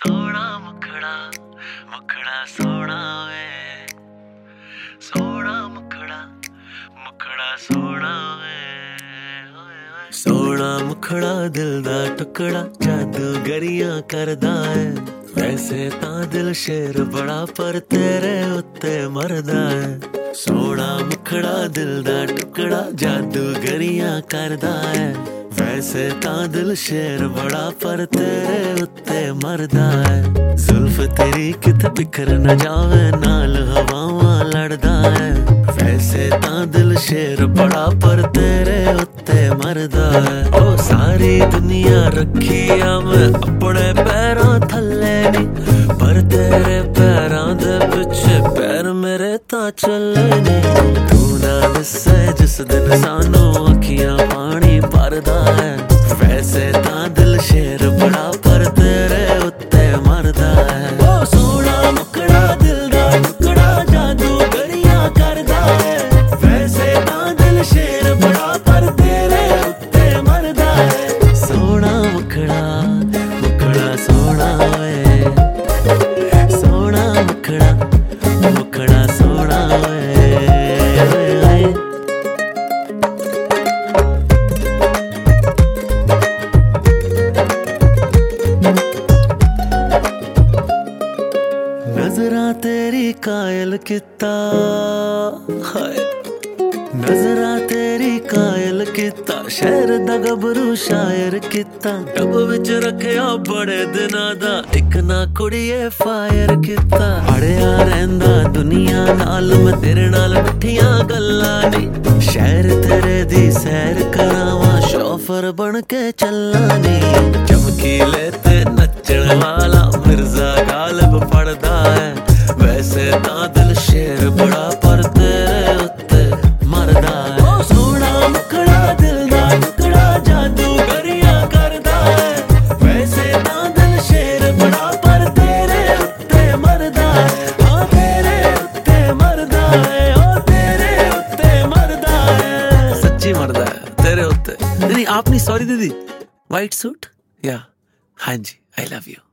सोना मुखड़ा मुखड़ा सोना वे सोना मुखड़ा मुखड़ा सोना वे सोना मुखड़ा दिल दा टुकड़ा जादूगरियां करदा है वैसे तां दिल शेर बड़ा पर तेरे उत्ते मरदा है सोना मुखड़ा दिल दा टुकड़ा जादूगरियां करदा है वैसे तां दिल शेर बड़ा पर तेरे उत्ते मरदा है जुल्फ तेरी कित बिखर न जावे नाल हवावां लड़दा है वैसे तां दिल शेर बड़ा पर तेरे उत्ते मरदा है ओ सारी दुनिया रखी आ मैं अपने पैरां थल्ले नी पर तेरे पैरां दे पिछे पैर मेरे तां चले नी तू ना दस्से जिस दिन सानू अखियां पानी भरदा है वैसे तां दिल शेर बड़ा पर तेरे उत्ते मरदा है ओ सोना मुखड़ा दिल दा टुकड़ा जादूगरियां करदा है वैसे तां दिल शेर बड़ा पर तेरे उत्ते मरदा है सोना मुखड़ा मुखड़ा सोना वे सोना मुखड़ा मुखड़ा सोना वे नजरा तेरी कायल किता हाय नजरा तेरी कायल किता शहर दा गबरू शायर किता डब विच रखिया बड़े दिनां दा इक ना कुड़िए फायर किता अड़िया रहिंदा दुनिया नाल मैं तेरे नाल मिठियां गल्लां नी शहर तेरे दी सैर करावां शोफर बन के चल्ला नी चमकीले ते नचण वाला मिर्जा गालिब पड़दा है वैसे तां दिल शेर बड़ा पर तेरे उत्ते मरदा है ओ सोना मुखड़ा दिल दा टुकड़ा जादूगरियां करदा है वैसे तां दिल शेर बड़ा पर तेरे उत्ते मरदा है ओ तेरे उत्ते मरदा है ओ तेरे उत्ते मरदा है सच्ची मरदा है तेरे उत्ते दीदी आप नहीं सॉरी दीदी वाइट सूट या हाँ जी आई लव यू